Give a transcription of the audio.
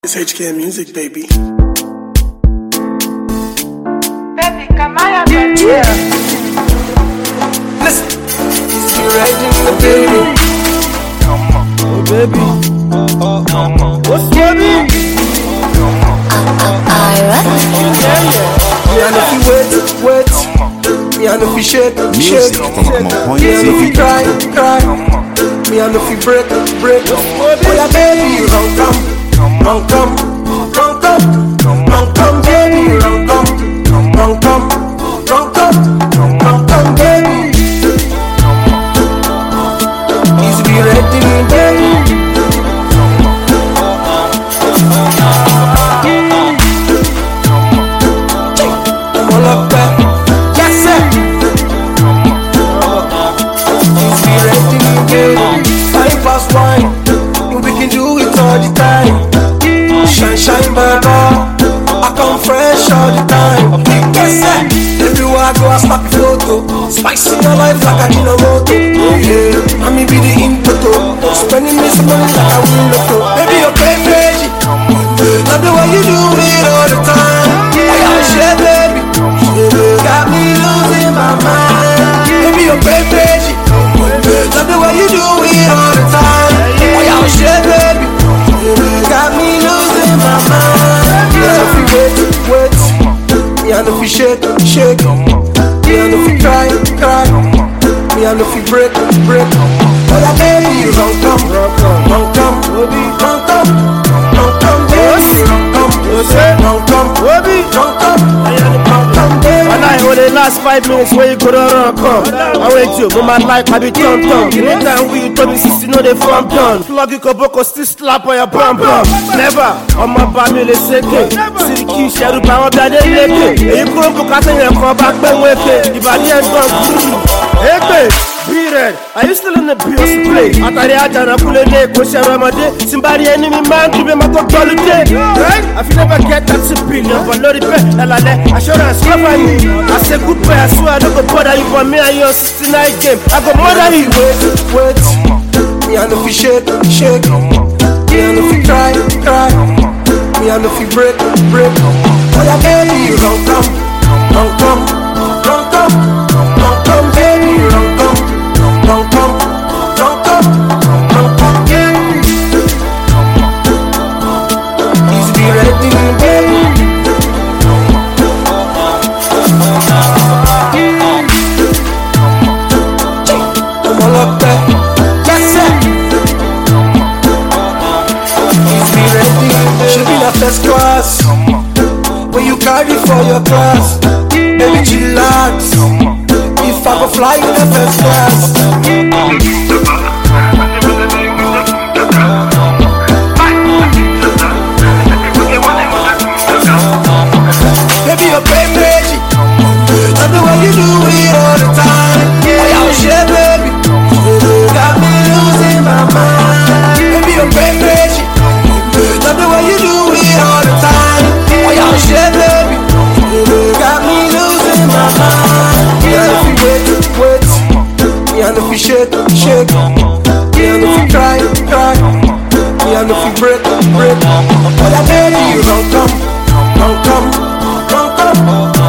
It's HK Music, baby. Baby, come on, baby. Yeah. Listen. He's riding the baby. Come on. Oh, baby. Come on. What's baby? Yeah. Me and if you wait. Me and if you shake. Music from my point Me and if you cry. Me and if you break. Oh, yeah, baby, run come. Run come, baby, run come, baby. Easy be ready, baby. I'm all up there, yes sir. Easy be ready, baby. 5 past 1, we can do it all the time. Shine, baby, I come fresh all the time. Yes, sir. Everywhere I go, I snap a photo. Spice in your life like a Ginomoto. Yeah, I me be the input. Spending me some money like I win lotto. Baby, you're crazy. Love the way you do it all the time. I got shit, baby. Got me losing my mind. Baby, you're crazy. Love the way you do it all the time. I got shit, baby. Got me losing my mind. Me and if you wait. Me and if you shake. Me and if you cry. Me and if you break. Oh yeah, baby, run come, baby, run come, baby. When I hold the last 5 minutes where you could run come, I wait you, but my life I be tom. Anytime we told me 60, no they from done. Plug you koboko still slap on your pum. Never on my family they say see the key shadow pound that they make it. You couldn't book out in your car back when we pay. If I didn't gone, hey babe. Period. Are you still in the bills to play? Atari Ajana Pulene, Kosha Ramade, somebody enemy man to be my holiday. Right? I feel never get that billion, but not the best. Assurance cover you. I say goodbye, I swear I don't go bother you for me and your 69 game. I go murder you. Wait. Me and if you shake. Me and if you cry. Me and if you break. Oh yeah, baby, run come, baby, run come. Easy be ready, baby. I'm all up there, yes sir. Easy be ready. Should be the first class. When you carry for your class, baby chillax. If I go fly in the first class. Baby, you're crazy. Love the way you do it all the time. Oh yeah, shit, baby. Got me losing my mind. Baby, you're crazy. Love the way you do it all the time. Oh yeah, shit, baby. Got me losing my mind. Me and if you wait. Me and if you shake. Me and if you cry. Me and if you break. Oh yeah, baby, run come.